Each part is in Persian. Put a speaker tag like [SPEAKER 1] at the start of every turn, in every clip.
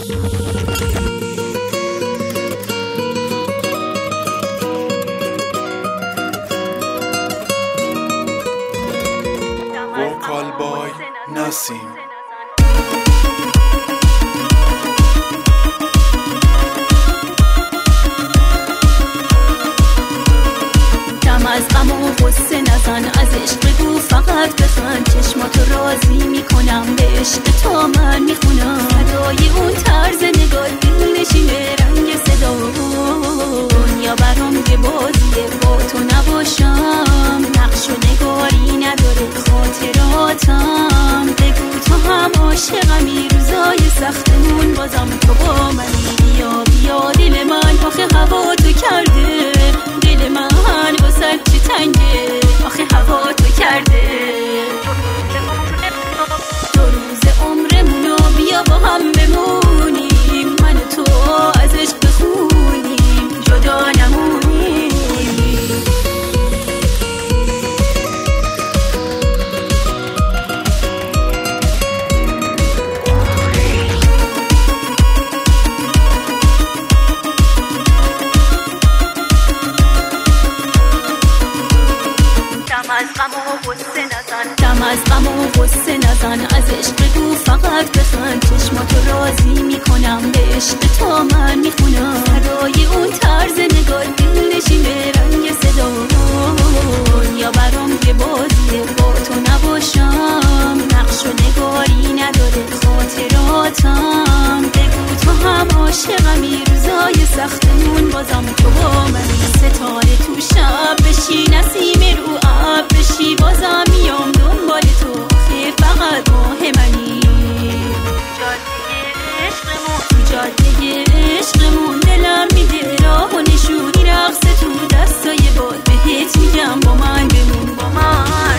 [SPEAKER 1] وکال بای نسیم.
[SPEAKER 2] دم از غم و غصه نزن، از عشق بگو فقط بخند، چشماتو راضی میکنم، به عشق تو من میخونم، صدای اون طرز نگاه دل نشینه، رنگ صدا دنیا برام یه بازیه، با تو نباشم نقش و نگاری نداره خاطراتم، بگو تو هم عاشقمی، روزای سختمون بازم تو با منی، بیا بیا دل من آخه هوا تو کرده، دل من واسه چی تنگه آخه هوا تو کرده، دو روز عمرمونو بیا با هم بمونیم، من و تو از عشق بخونیم، جدا نمونیم. دم از غم و غصه نزن، از عشق بگو فقط بخند، چشماتو راضی میکنم، به عشق تو من میخونم، صدای اون طرز نگاه دل نشینه، رنگ صدا یا برام یه بازیه، با تو نباشم نقش و نگاری نداره خاطراتم، بگو تو هم عاشقمی، روزای سختمون بازم تو با منی، ستاره تو شب بشی، نسیم رو اب بشی، بازم میام دنبال تو، آخه فقط ماه منی، تو جاده عشقمون دلم میده راه و نشونی، رقص تو دستای باد، بهت میگم با من بمون، با من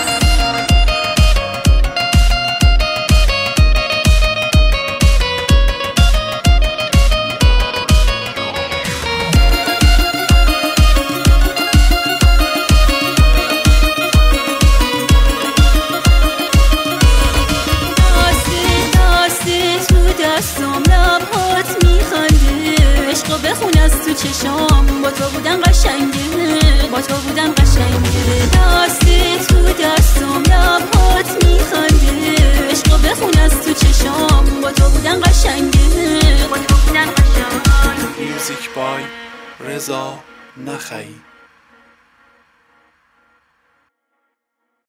[SPEAKER 2] دستم لبهات میخنده، عشقو بخون از تو چشام، با تو بودن قشنگه، با تو بودن قشنگه، دست تو دستم لبهات میخنده، عشقو بخون از تو چشام، با تو بودن قشنگه، با تو بودن قشنگه.
[SPEAKER 1] موزیک بای رضا نخعی.